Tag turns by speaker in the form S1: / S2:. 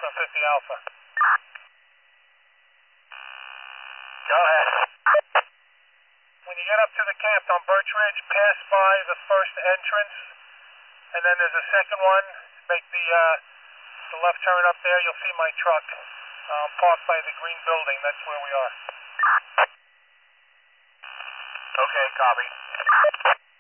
S1: Cessna 50 Alpha. Go ahead. When you get up to the camp on Birch Ridge, pass by the first entrance, and then there's a second one. Make the left turn up there. You'll see my truck parked by the green building. That's where we are. Okay, copy.